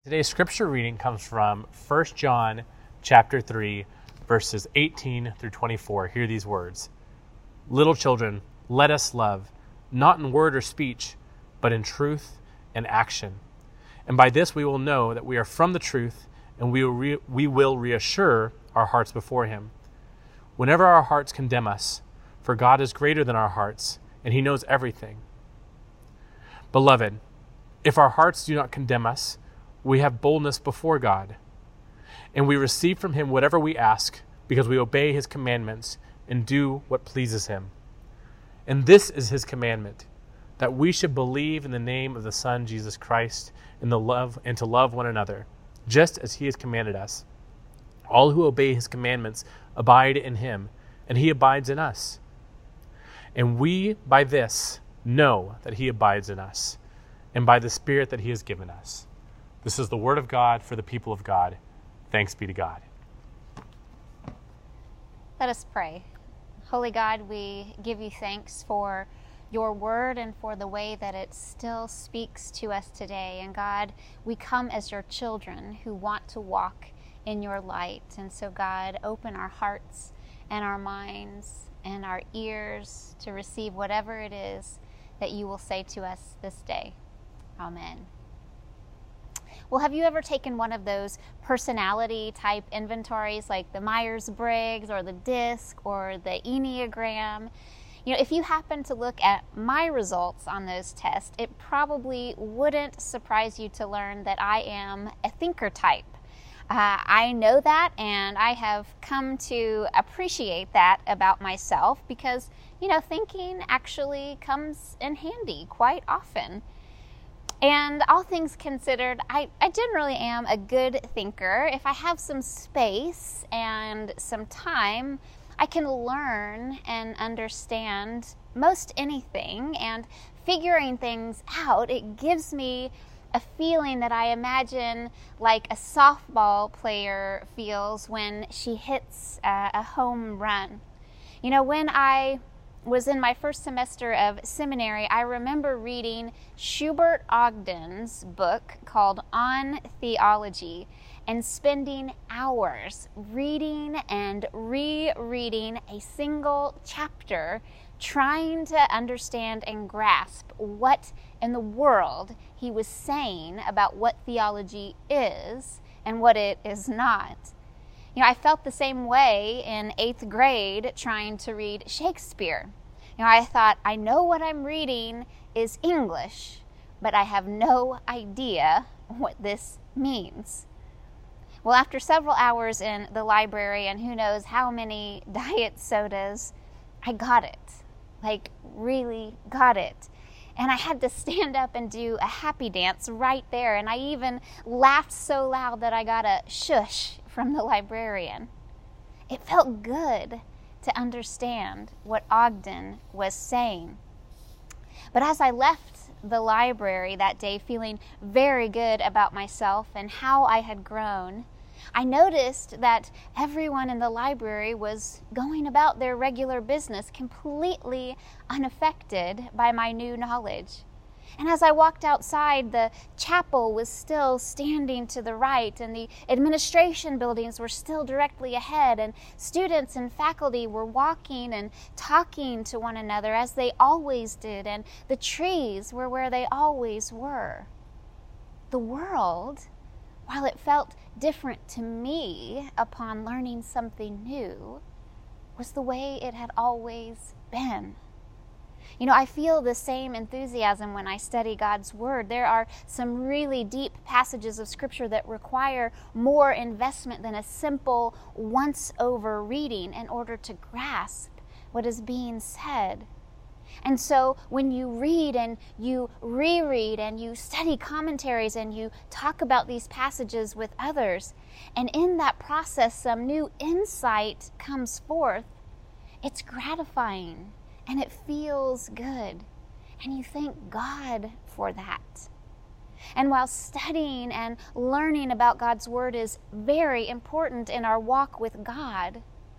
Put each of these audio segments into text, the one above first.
Today's scripture reading comes from 1 John chapter 3, verses 18 through 24. Hear these words. Little children, let us love, not in word or speech, but in truth and action. And by this we will know that we are from the truth, and we will reassure our hearts before him. Whenever our hearts condemn us, for God is greater than our hearts, and he knows everything. Beloved, if our hearts do not condemn us, we have boldness before God, and we receive from him whatever we ask, because we obey his commandments and do what pleases him. And this is his commandment, that we should believe in the name of the Son, Jesus Christ, and to love one another, just as he has commanded us. All who obey his commandments abide in him, and he abides in us. And we, by this, know that he abides in us, and by the Spirit that he has given us. This is the word of God for the people of God. Thanks be to God. Let us pray. Holy God, we give you thanks for your word and for the way that it still speaks to us today. And God, we come as your children who want to walk in your light. And so God, open our hearts and our minds and our ears to receive whatever it is that you will say to us this day. Amen. Well, have you ever taken one of those personality type inventories like the Myers-Briggs or the DISC or the Enneagram? You know, if you happen to look at my results on those tests, it probably wouldn't surprise you to learn that I am a thinker type. I know that, and I have come to appreciate that about myself because, you know, thinking actually comes in handy quite often. And all things considered, I generally am a good thinker. If I have some space and some time, I can learn and understand most anything. And figuring things out, it gives me a feeling that I imagine like a softball player feels when she hits a home run. You know, when I was in my first semester of seminary, I remember reading Schubert Ogden's book called On Theology and spending hours reading and rereading a single chapter, trying to understand and grasp what in the world he was saying about what theology is and what it is not. You know, I felt the same way in 8th grade trying to read Shakespeare. You know, I thought, I know what I'm reading is English, but I have no idea what this means. Well, after several hours in the library and who knows how many diet sodas, I got it. Like, really got it. And I had to stand up and do a happy dance right there. And I even laughed so loud that I got a shush from the librarian. It felt good to understand what Ogden was saying. But as I left the library that day feeling very good about myself and how I had grown, I noticed that everyone in the library was going about their regular business completely unaffected by my new knowledge. And as I walked outside, the chapel was still standing to the right, and the administration buildings were still directly ahead, and students and faculty were walking and talking to one another as they always did, and the trees were where they always were. The world, while it felt different to me upon learning something new, was the way it had always been. You know, I feel the same enthusiasm when I study God's Word. There are some really deep passages of Scripture that require more investment than a simple once-over reading in order to grasp what is being said. And so when you read and you reread and you study commentaries and you talk about these passages with others, and in that process some new insight comes forth, it's gratifying. And it feels good. And you thank God for that. And while studying and learning about God's Word is very important in our walk with God,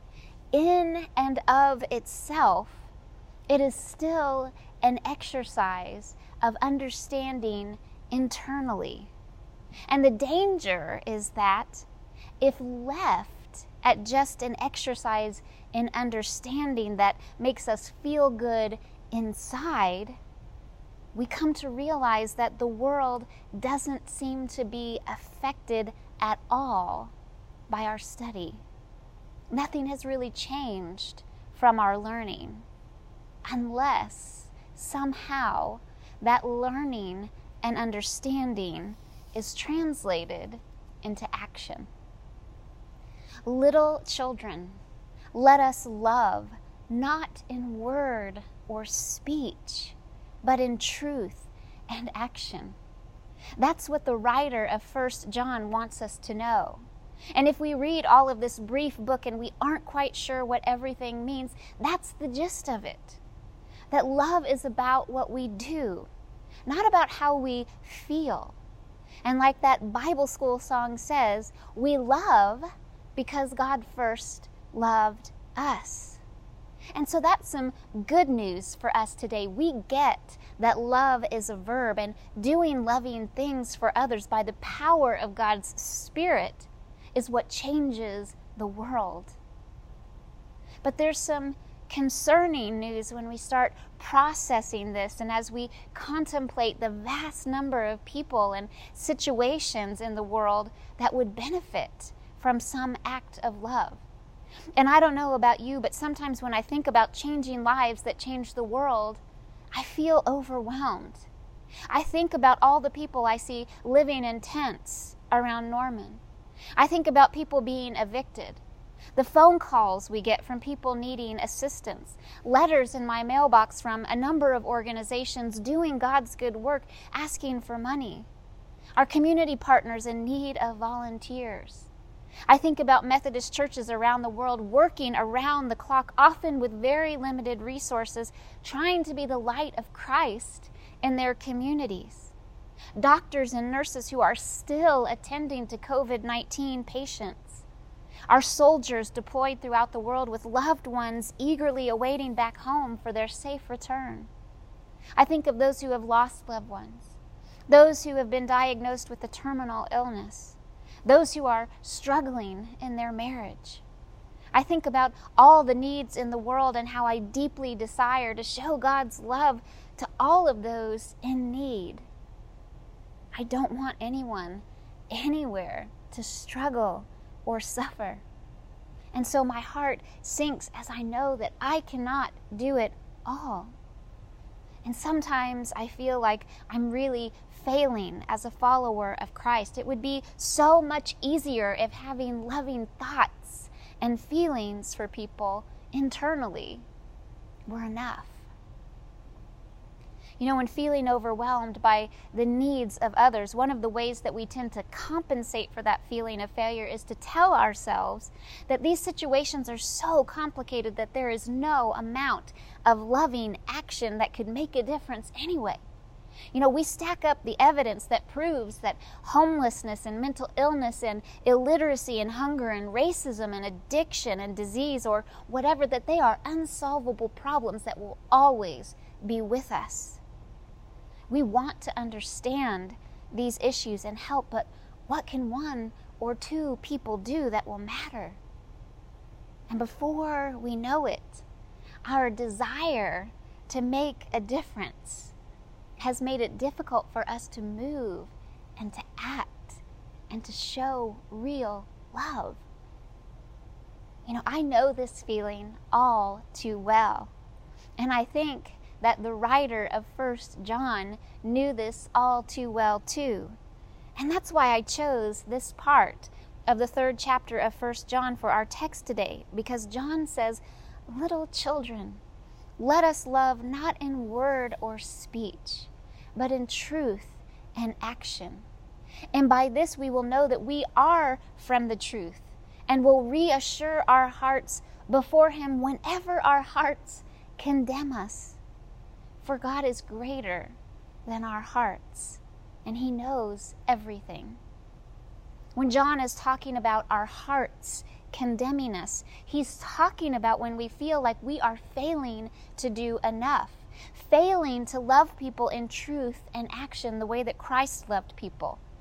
in and of itself, it is still an exercise of understanding internally. And the danger is that if left at just an exercise in understanding that makes us feel good inside, we come to realize that the world doesn't seem to be affected at all by our study. Nothing has really changed from our learning, unless somehow that learning and understanding is translated into action. Little children, let us love, not in word or speech, but in truth and action. That's what the writer of 1 John wants us to know. And if we read all of this brief book and we aren't quite sure what everything means, that's the gist of it. That love is about what we do, not about how we feel. And like that Bible school song says, we love because God first loved us. And so that's some good news for us today. We get that love is a verb, and doing loving things for others by the power of God's Spirit is what changes the world. But there's some concerning news when we start processing this, and as we contemplate the vast number of people and situations in the world that would benefit from some act of love. And I don't know about you, but sometimes when I think about changing lives that change the world, I feel overwhelmed. I think about all the people I see living in tents around Norman. I think about people being evicted, the phone calls we get from people needing assistance, letters in my mailbox from a number of organizations doing God's good work, asking for money, our community partners in need of volunteers. I think about Methodist churches around the world working around the clock, often with very limited resources, trying to be the light of Christ in their communities. Doctors and nurses who are still attending to COVID-19 patients. Our soldiers deployed throughout the world with loved ones eagerly awaiting back home for their safe return. I think of those who have lost loved ones, those who have been diagnosed with a terminal illness, those who are struggling in their marriage. I think about all the needs in the world and how I deeply desire to show God's love to all of those in need. I don't want anyone, anywhere, to struggle or suffer. And so my heart sinks as I know that I cannot do it all. And sometimes I feel like I'm really failing as a follower of Christ. It would be so much easier if having loving thoughts and feelings for people internally were enough. You know, when feeling overwhelmed by the needs of others, one of the ways that we tend to compensate for that feeling of failure is to tell ourselves that these situations are so complicated that there is no amount of loving action that could make a difference anyway. You know, we stack up the evidence that proves that homelessness and mental illness and illiteracy and hunger and racism and addiction and disease or whatever, that they are unsolvable problems that will always be with us. We want to understand these issues and help, but what can one or two people do that will matter? And before we know it, our desire to make a difference has made it difficult for us to move and to act and to show real love. You know, I know this feeling all too well, and I think that the writer of 1 John knew this all too well too. And that's why I chose this part of the 3rd chapter of 1 John for our text today, because John says, "Little children, let us love not in word or speech, but in truth and action. And by this we will know that we are from the truth, and will reassure our hearts before Him whenever our hearts condemn us. For God is greater than our hearts, and He knows everything." When John is talking about our hearts condemning us, he's talking about when we feel like we are failing to do enough, failing to love people in truth and action the way that Christ loved people,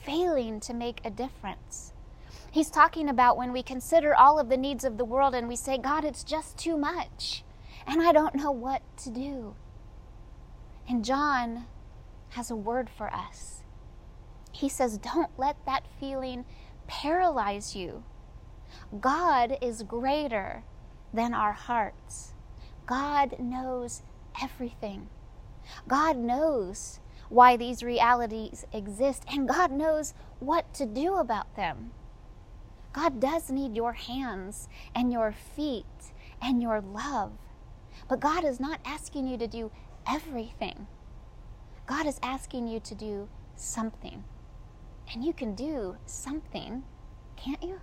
failing to make a difference. He's talking about when we consider all of the needs of the world and we say, God, it's just too much, and I don't know what to do. And John has a word for us. He says, don't let that feeling paralyze you. God is greater than our hearts. God knows everything. God knows why these realities exist, and God knows what to do about them. God does need your hands and your feet and your love, but God is not asking you to do everything. God is asking you to do something, and you can do something, can't you?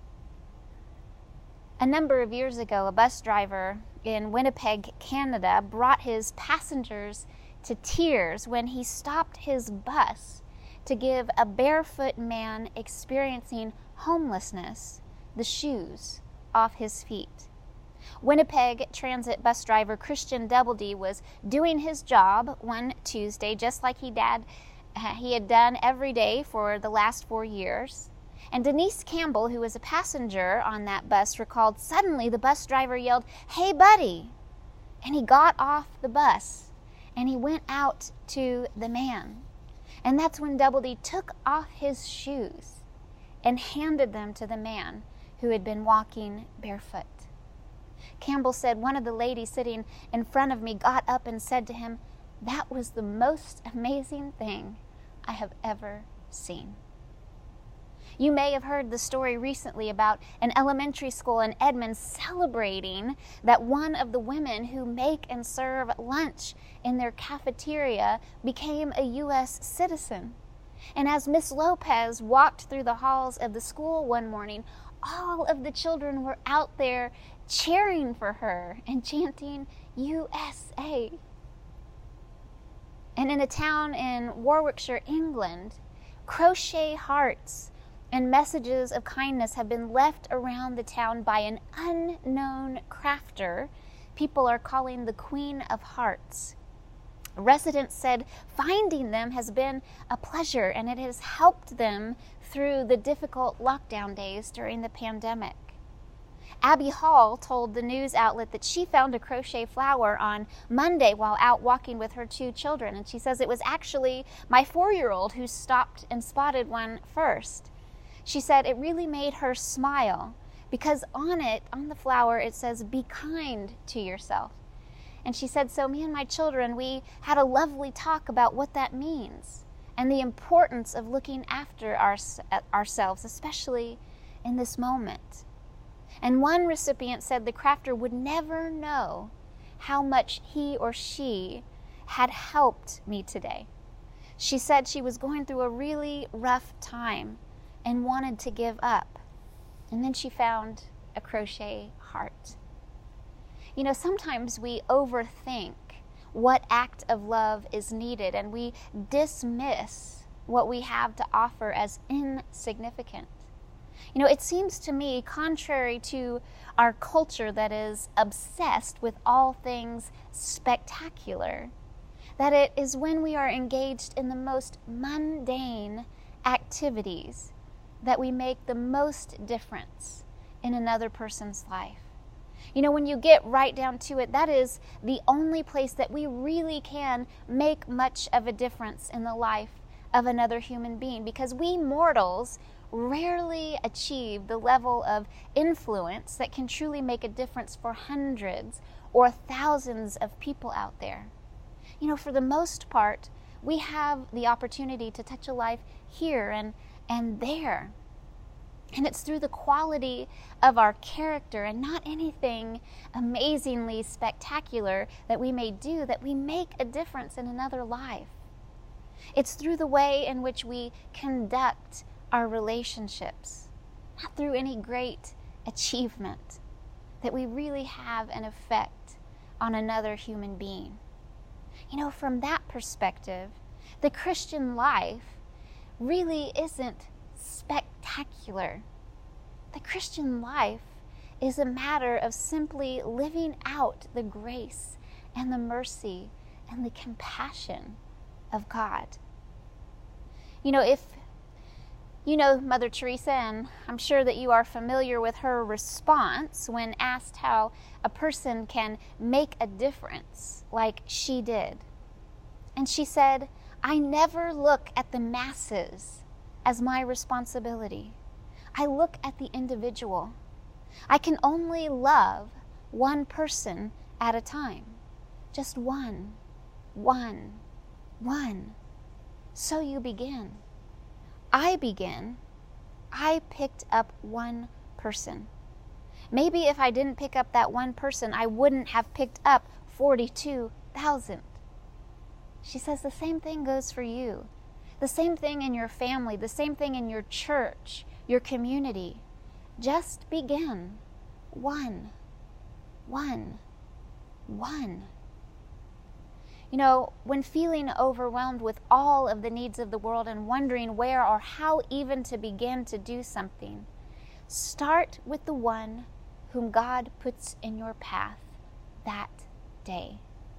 A number of years ago, a bus driver in Winnipeg, Canada, brought his passengers to tears when he stopped his bus to give a barefoot man experiencing homelessness the shoes off his feet. Winnipeg Transit bus driver Christian Doubledy was doing his job one Tuesday, just like he had done every day for the last 4 years. And Denise Campbell, who was a passenger on that bus, recalled suddenly the bus driver yelled, "Hey, buddy!" And he got off the bus and he went out to the man. And that's when Doubledy took off his shoes and handed them to the man who had been walking barefoot. Campbell said, one of the ladies sitting in front of me got up and said to him, "That was the most amazing thing I have ever seen." You may have heard the story recently about an elementary school in Edmonds celebrating that one of the women who make and serve lunch in their cafeteria became a U.S. citizen. And as Miss Lopez walked through the halls of the school one morning, all of the children were out there cheering for her and chanting USA. And in a town in Warwickshire, England, crochet hearts and messages of kindness have been left around the town by an unknown crafter people are calling the Queen of Hearts. Residents said finding them has been a pleasure, and it has helped them through the difficult lockdown days during the pandemic. Abby Hall told the news outlet that she found a crochet flower on Monday while out walking with her 2 children, and she says it was actually my 4-year-old who stopped and spotted one first. She said it really made her smile because on the flower, it says, "Be kind to yourself." And she said, so me and my children, we had a lovely talk about what that means and the importance of looking after ourselves, especially in this moment. And one recipient said the crafter would never know how much he or she had helped me today. She said she was going through a really rough time and wanted to give up. And then she found a crochet heart. You know, sometimes we overthink what act of love is needed, and we dismiss what we have to offer as insignificant. You know, it seems to me, contrary to our culture that is obsessed with all things spectacular, that it is when we are engaged in the most mundane activities that we make the most difference in another person's life. You know, when you get right down to it, that is the only place that we really can make much of a difference in the life of another human being, because we mortals rarely achieve the level of influence that can truly make a difference for hundreds or thousands of people out there. You know, for the most part, we have the opportunity to touch a life here and there. And it's through the quality of our character and not anything amazingly spectacular that we may do that we make a difference in another life. It's through the way in which we conduct our relationships, not through any great achievement, that we really have an effect on another human being. You know, from that perspective, the Christian life really isn't spectacular. The Christian life is a matter of simply living out the grace and the mercy and the compassion of God. You know, if You know Mother Teresa, and I'm sure that you are familiar with her response when asked how a person can make a difference like she did. And she said, "I never look at the masses as my responsibility. I look at the individual. I can only love one person at a time. Just one. So you begin. I begin. I picked up one person. Maybe if I didn't pick up that one person, I wouldn't have picked up 42,000. She says the same thing goes for you. The same thing in your family, the same thing in your church, your community. Just begin. One. You know, when feeling overwhelmed with all of the needs of the world and wondering where or how even to begin to do something, start with the one whom God puts in your path that day.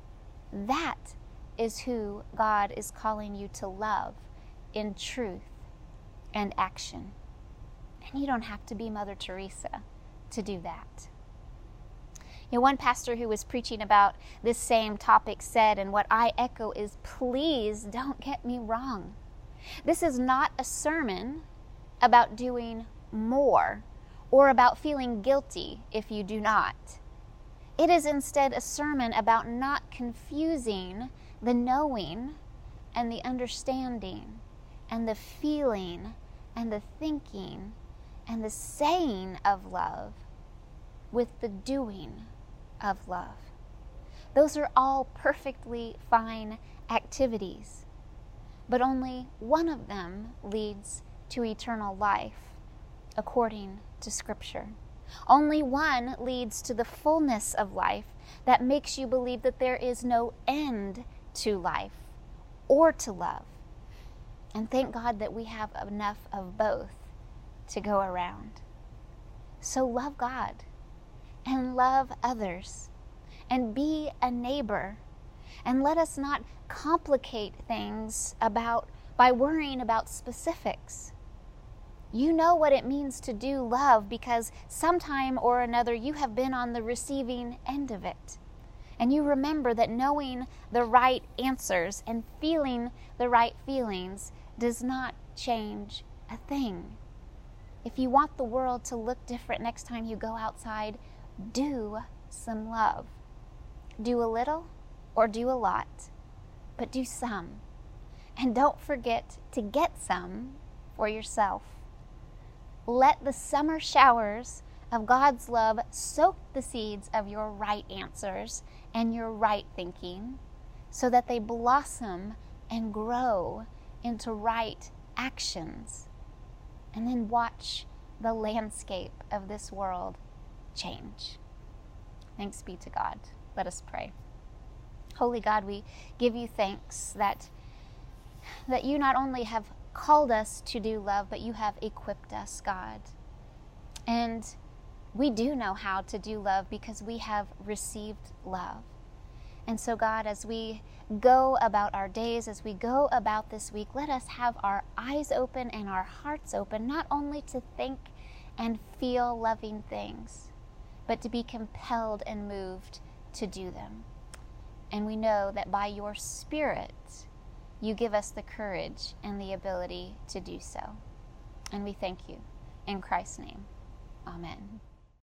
That is who God is calling you to love in truth and action. And you don't have to be Mother Teresa to do that. You know, one pastor who was preaching about this same topic said, and what I echo is, please don't get me wrong. This is not a sermon about doing more or about feeling guilty if you do not. It is instead a sermon about not confusing the knowing and the understanding and the feeling and the thinking and the saying of love with the doing of love. Those are all perfectly fine activities, but only one of them leads to eternal life, according to Scripture. Only one leads to the fullness of life that makes you believe that there is no end to life or to love. And thank God that we have enough of both to go around. So love God and love others and be a neighbor. And let us not complicate things by worrying about specifics. You know what it means to do love because sometime or another you have been on the receiving end of it. And you remember that knowing the right answers and feeling the right feelings does not change a thing. If you want the world to look different next time you go outside, do some love. Do a little or do a lot, but do some. And don't forget to get some for yourself. Let the summer showers of God's love soak the seeds of your right answers and your right thinking so that they blossom and grow into right actions. And then watch the landscape of this world change. Thanks be to God. Let us pray. Holy God, we give you thanks that you not only have called us to do love, but you have equipped us, God. And we do know how to do love because we have received love. And so, God, as we go about our days, as we go about this week, let us have our eyes open and our hearts open, not only to think and feel loving things, but to be compelled and moved to do them. And we know that by your Spirit, you give us the courage and the ability to do so. And we thank you. In Christ's name, amen.